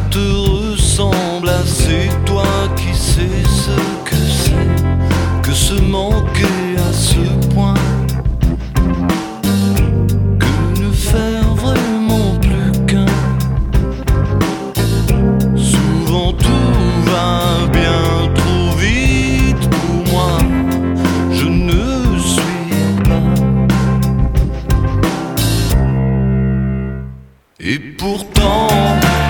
te ressemble assez, toi qui sais ce que c'est que se manquer à ce point, que ne faire vraiment plus qu'un. Souvent tout va bien trop vite pour moi, je ne suis pas. Et pourtant